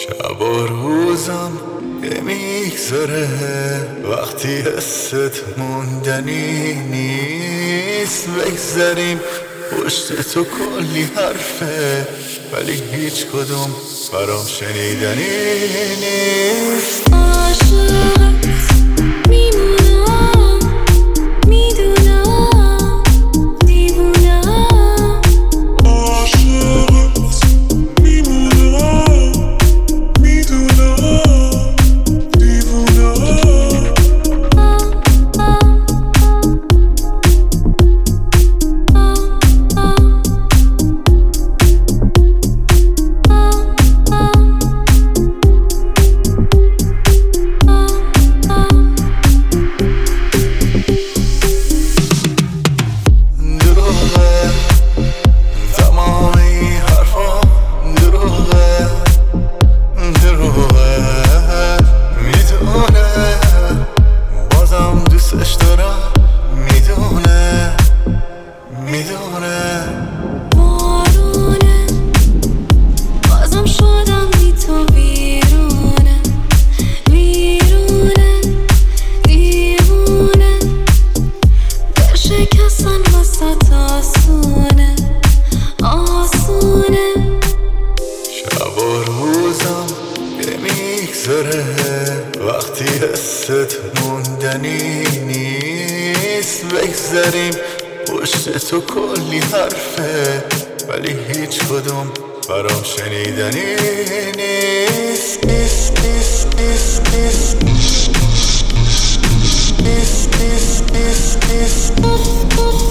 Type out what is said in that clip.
شب و روزم که میگذره وقتی حست موندنی نیست. بگذریم پشت تو کلی حرفه ولی هیچ کدوم برام شنیدنی نیست. عاشقت میمونم، میدونم دیوونم. عاشقت میمونم، میدونم دیوونم. دوستش دارم میدونه بارونه بازم شدم بی تو ویرونه، ویرونه دیوونه. دل شکستن وسط آسونه، آسونه. شب و روزم که میگذره وقتی حست موندنی نیست. بگذریم پشت تو کلی حرفه ولی هیچ کدوم برام شنیدنی نیست. نیست.